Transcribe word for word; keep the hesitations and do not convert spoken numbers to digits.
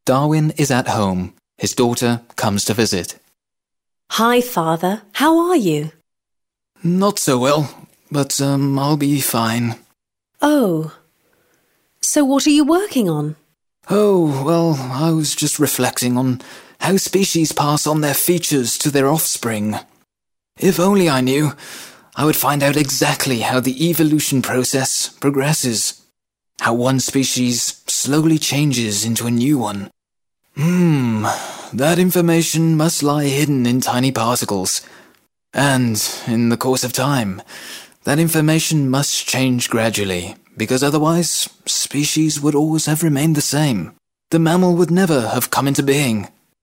Darwin is at home. His daughter comes to visit. Hi, Father. How are you? Not so well, but um, I'll be fine. Oh. So what are you working on? Oh, well, I was just reflecting on how species pass on their features to their offspring. If only I knew, I would find out exactly how the evolution process progresses. How one species slowly changes into a new one. Hmm, that information must lie hidden in tiny particles. And, in the course of time, that information must change gradually, because otherwise, species would always have remained the same. The mammal would never have come into being.